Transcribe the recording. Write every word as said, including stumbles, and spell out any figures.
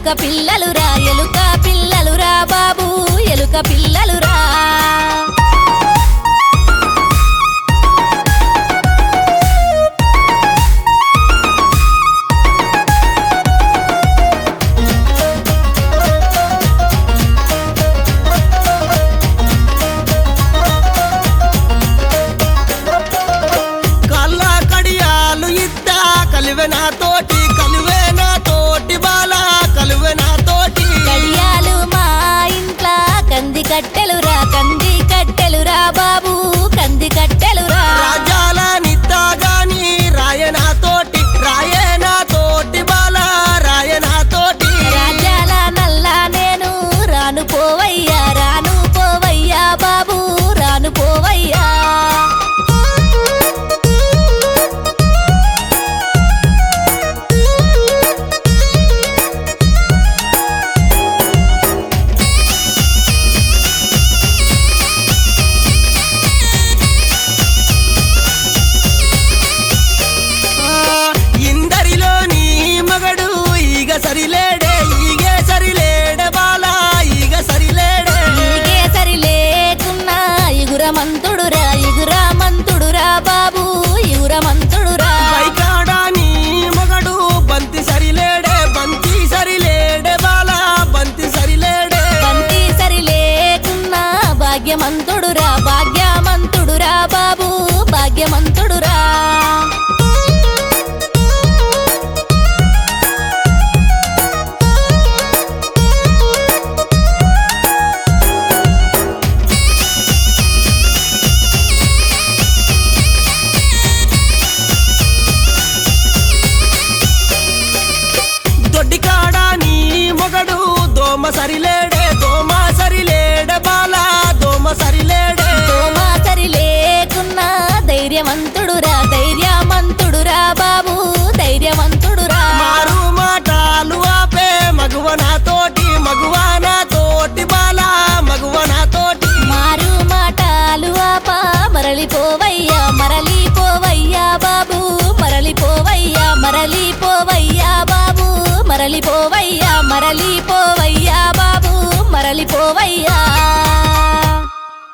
పిల్లలురా ఎలుక పిల్లలురా బాబు ఎలుక పిల్లలురా కలివెనా తోటి కలివెనా తోటి బాలా కలివెనా తోటి కడియాలు మా ఇంట్లా కంది కట్టెలురా కంది కట్టెలురా బాబు కంది కట్టెలురా రాజాల నిత్తాగాని రాయనా తోటి రాయనా తోటి బాలా రాయనా తోటి రాజాల నల్లా నేను రాను పోవయ్యా రాను పోవయ్యా బాబు రాను పోవయ్యా సరిలేడే ఈగే సరిలేడే బాలా ఈగ సరిలేడే ఈగే సరి లేకున్నా ఇగురమంతుడురా ఇగురమంతుడురా బాబు ఇగురమంతుడురా పైకాడా నీ మగడు బంతి సరిలేడే బంతి సరిలేడే బాలా బంతి సరిలేడే బంతి సరి లేకున్నా భాగ్యమంతుడురా భాగ్యమంతుడురా బాబు భాగ్యమంతుడురా దొడ్డికాడా నీ మొగడు దోమ సరిలేడే దోమ సరిలేడే బాలా దోమ సరిలేడే దోమ సరి లేకున్నా ధైర్యవంతుడురా ధైర్యవంతుడురా బాబు ధైర్యవంతుడురా మారు మాటలు ఆపే మగువనా తోటి మగువనా తోటి బాలా మగువనా తోటి మారు మాటలు ఆపా మరలిపోవయ్యా మరలిపోవయ్యా బాబు మరలిపోవయ్యా మరలిపోవయ్యా బాబు మరలిపోవయ్యా మరలిపోవయ్యా బాబు మరలిపోవయ్యా